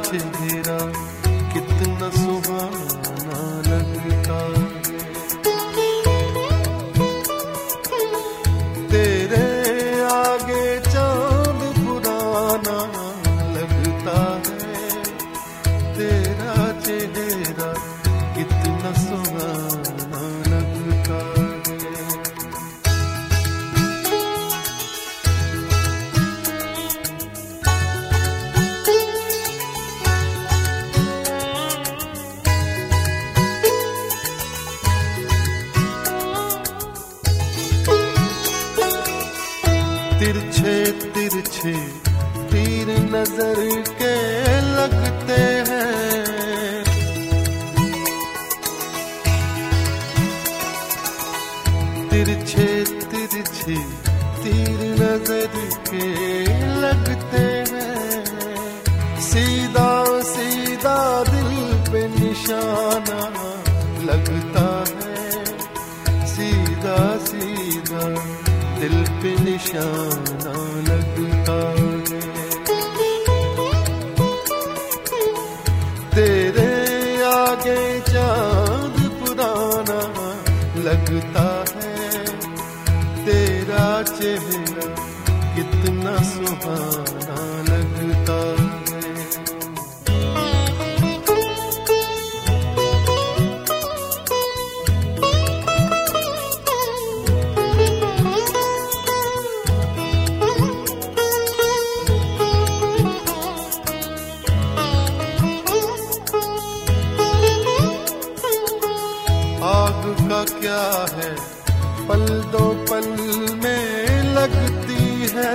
चेहरा कितना सुहाना लगता है। तेरे आगे चांद पुराना लगता है, तेरा चेहरा कितना सुहाना लगता है। तिरछे तिरछे तीर नजर के लगते हैं, तिरछे तिरछे तीर नजर के लगते हैं। सीधा सीधा दिल पे निशाना लगता है, सीधा सीधा दिल पे निशाना लगता है। तेरे आगे चांद पुराना लगता है, तेरा चेहरा कितना सुहाना लगता है। आग का क्या है पल दो पल में लगती है,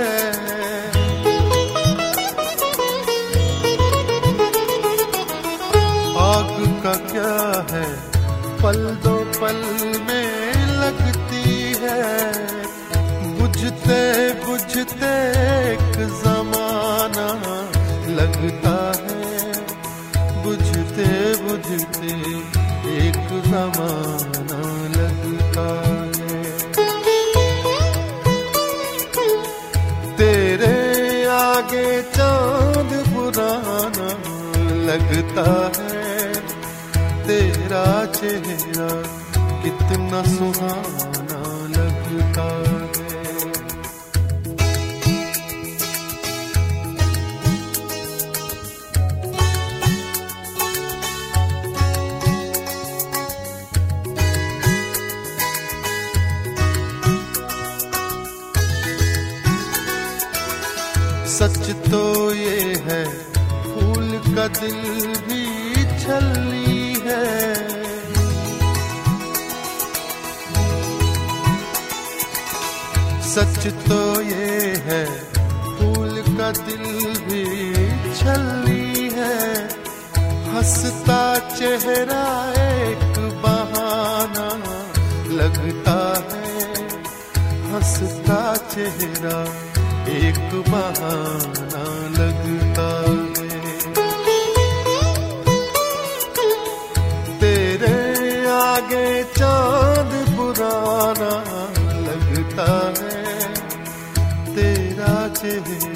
आग का क्या है पल दो पल में लगती है। बुझते बुझते एक जमाना लगता है, बुझते बुझते एक जमाना लगता है। तेरे आगे चांद पुराना लगता है, तेरा चेहरा कितना सुहाना लगता है। सच तो ये है फूल का दिल भी छलनी है, सच तो ये है फूल का दिल भी छलनी है। हंसता चेहरा एक बहाना लगता है, हंसता चेहरा एक बहाना लगता है। तेरे आगे चांद पुराना लगता है, तेरा चेहरा